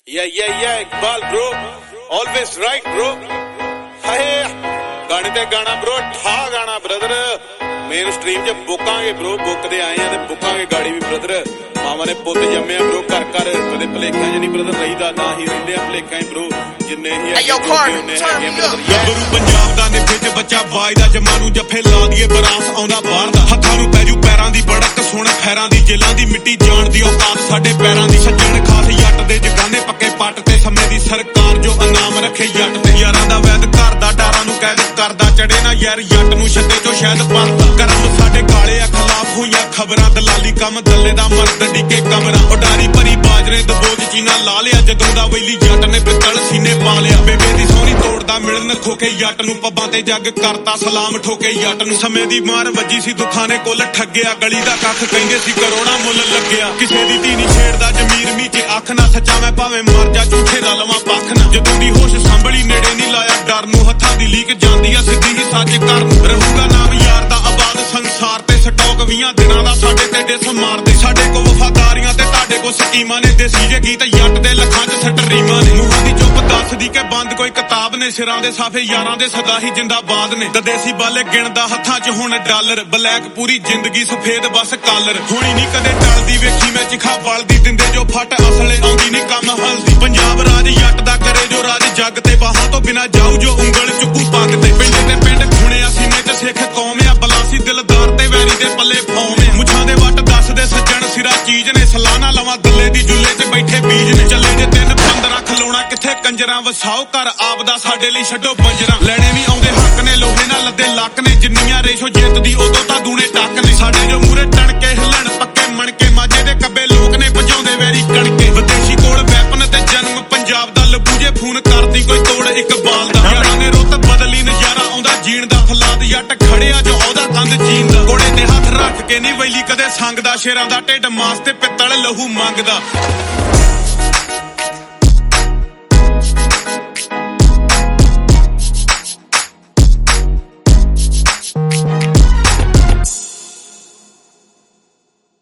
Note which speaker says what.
Speaker 1: Yeah, Iqbal bro, always right bro. Hey, गाने ते गाना bro, ठा गाना brother. मेन स्ट्रीम च बुकांगे bro, बुकदे आए हैं ते बुकांगे गाड़ी भी brother. मामा ने पुत जम्मे bro, घर कदे भलेखां च नहीं brother रहीदा ना ही रहिंदे आ भलेखां बro. जिन्ने ही है
Speaker 2: ਗੱਭਰੂ ਪੰਜਾਬ ਦਾ ਨਿੱਥੇ ਚ ਬੱਚਾ ਬਾਜ ਦਾ ਜਮਾਨੂੰ ਜੱਫੇ ਲਾ ਦੀਏ ਬਰਾਸ ਆਉਂਦਾ ਬਾਹਰ ਦਾ ਹੱਥਾਂ ਨੂੰ ਪੈਜੂ ਪੈਰਾਂ ਦੀ ਬੜਕ ਸੁਣ ਖੈਰਾਂ ਦੀ ਜੇਲਾਂ ਦੀ ਮਿੱਟੀ ਜਾਣ ਦੀ ਔਕਾਤ ਸਾਡੇ ਪੈਰਾਂ ਦੀ ਸੱਜਣ ਖਾਸ ਜੱਟ ਦੇ ਜਗਾਨੇ ਪੱਕੇ ਪੱਟ ਤੇ ਸਮੇਂ ਦੀ ਸਰਕਾਰ ਜੋ ਇਨਾਮ ਰੱਖੇ ਜੱਟ ਤੇ ਯਾਰਾਂ ਦਾ ਵੈਦ ਘਰ ਦਾ ਡਾਰਾਂ ਨੂੰ ਕੈਦ ਕਰਦਾ ਚੜੇ ਨਾ ਯਾਰ ਜੱਟ ਨੂੰ ਛੱਡੇ ਚੋਂ ਸ਼ਾਇਦ ਪਰਦਾ ਕਰਮ ਸਾਡੇ ਕਾਲੇ ਆ ਖਿਲਾਫ ਹੋਈਆਂ ਖਬਰਾਂ ਦਲਾਲੀ ਕੰਮ ਦੱਲੇ ਦਾ ਮਰਦ ਡਿੱਗੇ ਕਮਰਾ ਉਡਾਰੀ ਭਰੀ ਬਾਜਰੇ ਦਬੋਚ ਚੀਨਾ ਲਾ ਲਿਆ ਜਦੋਂ ਦਾ ਵੈਲੀ ਜੱਟ ਨੇ ਪਿੱਤਲ ਸੀਨੇ ਪਾ ਲਿਆ ਬੇਬੇ ਦੀ ਸੋਹਣੀ ਤੋੜਦਾ ਮਿਲਣ ਖੋਕੇ ਜੱਟ ਨੂੰ ਪੱਬਾਂ ਤੇ ਜੱਗ ਕਰਤਾ ਸਲਾਮ ਠੋਕੇ ਜੱਟ ਨੂੰ ਸਮੇਂ ਦੀ ਮਾਰ ਵੱਜੀ ਸੀ ਦੁੱਖਾਂ ਨੇ ਕੁੱਲ ਠੱਗਿਆ ਗਲੀ ਦਾ ਕੱਖ ਕਹਿੰਦੇ ਸੀ ਕਰੋਨਾ ਮੁੱਲ ਲੱਗਿਆ ਕਿਸੇ ਦੀ ਧੀ ਨਹੀਂ ਛੇੜਦਾ ਜ਼ਮੀਰ ਮੀ ਚ ਅੱਖ ਨਾ ਸੱਚਾ ਮੈਂ ਭਾਵੇਂ ਮਰ ਜਾ ਝੂਠੇ ਦਾ ਲਵਾਂ ਪੱਖ ਨਾ ਜਦੋਂ ਦੀ ਹੋਸ਼ ਸੰਭਲੀ ਨੇੜੇ ਨਹੀਂ ਲਾਇਆ ਡਰ ਨੂੰ ਹੱਥਾਂ ਦੀ ਲੀਕ ਜਾਂਦੀ ਆ ਸਿੱਧੀ ਹੀ ਸੱਚ ਕਰਨ ਰਹੂਗਾ ਨਾਮ ਯਾਰ ਦਾ ਆਬਾਦ ਸੰਸਾਰ ਤੇ ਸਟਾਕ 20 ਦਿਨਾਂ ਦਾ ਸਾਡੇ ਤੇ ਡਿਸ ਮਾਰਦੇ ਸਾਡੇ ਕੋ ਵਫਾਦਾਰੀਆਂ ਤੇ ਤੁਹਾਡੇ ਕੋ ਸਕੀਮਾਂ ਨੇ ਦੇਸੀ ਜੇ ਗੀਤ ਜੱਟ ਦੇ ਲੱਖਾਂ ਚ ਸੱਟ ਰੀਮਾਂ ਨੇ ਮੂੰਹਾਂ ਦੀ ਚੁੱਪ ਦੱਸਦੀ ਕਿ ਬੰਦ ਕੋਈ ਕਿਤਾਬ ਨੇ ਸਿਰਾਂ ਦੇ ਸਾਫੇ ਯਾਰਾਂ ਦੇ ਸਦਾ ਹੀ ਜਿੰਦਾਬਾਦ ਨੇ ਤੇ ਦੇਸੀ ਬਾਲੇ ਗਿਣਦਾ ਹੱਥਾਂ 'ਚ ਹੁਣ ਡਾਲਰ ਬਲੈਕ ਪੂਰੀ ਜ਼ਿੰਦਗੀ ਸਫੇਦ ਬਸ ਕਾਲਰ ਹੋਣੀ ਨਹੀਂ ਕਦੇ ਟਲਦੀ ਵੇਖੀ ਮੈਂ ਚਿਖਾ ਬਲਦੀ ਦਿੰਦੇ ਜੋ ਫੱਟ ਅਸਲੇ ਆਉਂਦੀ ਨਹੀਂ ਕੰਮ ਹਲਦੀ ਪੰਜਾਬ ਰਾਜ ਜੱਟ ਦਾ ਕਰੇ ਜੋ ਰਾਜ ਜੱਗ ਤੇ ਬਾਹਾਂ ਤੋਂ ਬਿਨਾ ਜਾਊ ਜੋ ਉਂਗਲ ਚੁੱਕੂ ਪੱਗ ਤੇ ਪਿੰਡ ਖੁਣਿਆ ਸੀਨੇ 'ਚ ਸਿੱਖ ਕੌਮ ਆ ਬਲਾਸੀ ਦਿਲਦਾਰ ਤੇ ਵੈਰੀ ਦੇ ਪੱਲੇ ਫੌਮ ਮੁੱਛਾਂ ਦੇ ਵੱਟ ਦੱਸਦੇ ਸੱਜਣ ਸਿਰਾ ਚੀਜ਼ ਨੇ ਸਲਾਨਾ ਲਵਾਂ ਗੱਲੇ ਦੀ ਜੁੱਲੇ 'ਚ ਬੈਠੇ ਬੀਜ ਨੇ ਚੱਲੇ ਜੇ 3-15 ਖਲੋਣਾ ਕਿੱਥੇ ਕੰਜਰਾਂ ਵਸਾਓ ਘਰ ਆਪਦਾ ਸਾਡੇ ਲਈ ਛੱਡੋ ਬੰਜਰਾਂ ਲੈਣੇ ਵੀ ਆਉਂਦੇ ਹੱਕ ਨੇ ਲੋਹੇ ਨਾਲ ਲੱਦੇ ਲੱਕ ਨੇ ਜਿੰਨੀਆਂ ਰੇਸ਼ੋ ਜਿੱਤਦੀ ਉਦੋਂ ਤਾਂ ਦੂਣੇ ਟੱਕ ਨੇ ਸਾਡੇ ਜੋ ਮੂਰੇ ਟਣ ਕੇ ਹਿੱਲਣ ਪੱਕੇ ਮਣ ਕੇ ਮਾਝੇ ਦੇ ਕੱਬੇ ਲੋਕ ਨੇ ਭਜਾਉਂਦੇ ਵੈਰੀ ਕਣਕੇ ਵਿਦੇਸ਼ੀ ਕੋਲ ਵੈਪਨ ਤੇ ਜਨਮ ਪੰਜਾਬ ਦਾ ਲੱਭੂਜੇ ਫੋਨ ਕਰਦੀ ਕੋਈ ਤੋੜ ਇਕਬਾਲ ਦਾ ਯਾਰਾਂ ਨੇ ਰੁੱਤ ਬਦਲੀ ਨਜ਼ਾਰਾ ਆਉਂਦਾ ਜੀਣ ਦਾ ਫਲਾਦ ਜੱਟ ਖੜਿਆ ਜੋ ਉਹਦਾ ਕੰਧ ਜੀਣ ਦਾ ਕੋੜੇ ਤੇ ਹੱਥ ਰੱਖ ਕੇ ਨਹੀਂ ਵੈਲੀ ਕਦੇ ਸੰਗ ਦਾ ਸ਼ੇਰਾਂ ਦਾ ਢਿੱਡ ਮਾਸ ਤੇ ਪਿੱਤਲ ਲਹੂ ਮੰਗਦਾ